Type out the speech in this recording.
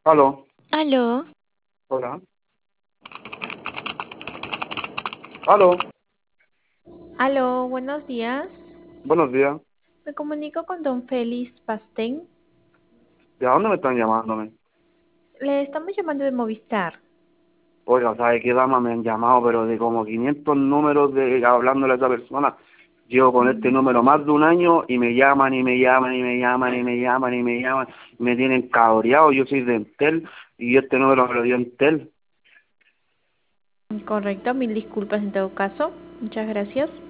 Aló, Aló, hola, aló, aló, buenos días. buenos días. Me comunico con don Félix Pastén. ¿De dónde me están llamándome? Le estamos llamando de Movistar. Oiga, ¿sabe qué dama me han llamado? Pero de como 500 números de hablándole a esa persona. Llevo con este número más de un año y me llaman y me llaman y me llaman y me llaman y me llaman. Me tienen cabreado. Yo soy de Entel y este número me lo dio Entel. Correcto, mil disculpas en todo caso. Muchas gracias.